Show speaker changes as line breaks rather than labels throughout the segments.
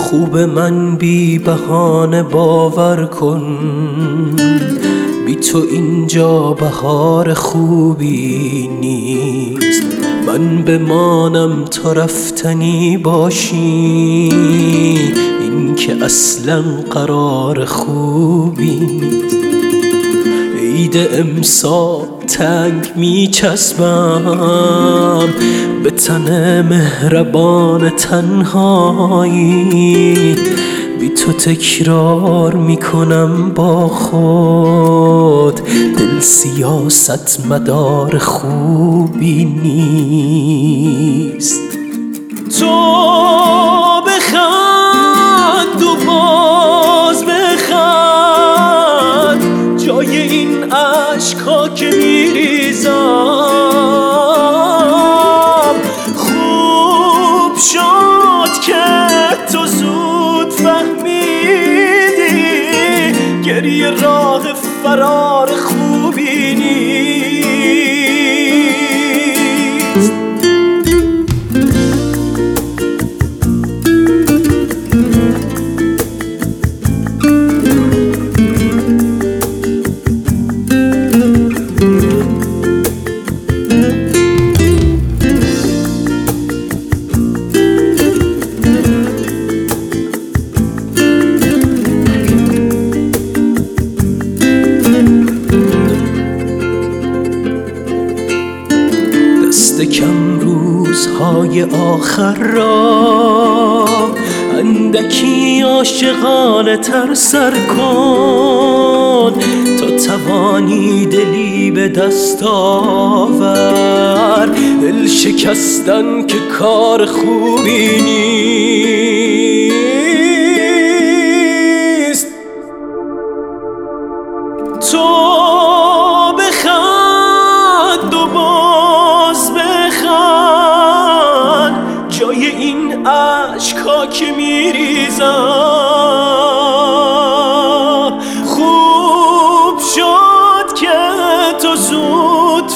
خوب من بی بهانه باور کن، بی تو اینجا بهار خوبی نیست. من بمانم تا رفتنی باشی، این که اصلا قرار خوبی نیست. عید امسال تنگ میچسبم به تن مهربان تنهایی، بی تو تکرار میکنم با خود، دل سیاست مدار خوبی نیست. تو بخند و باز بخند، جای این عشقا که میریزم. خوب شد که تو زود فهمیدی، گریه راه فرار خوبی نیست. دست کم روزهای آخر را اندکی عاشقانه تر سر کن، تا توانی دلی به دست آور. دل شکستن که کار خوبی نیست. تو بخند و باز بخند، جای این عشقا که میریزم. خوب شد که تو زود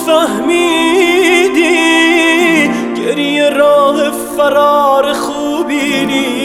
فهمیدی، گریه راه فرار خوبی نیست.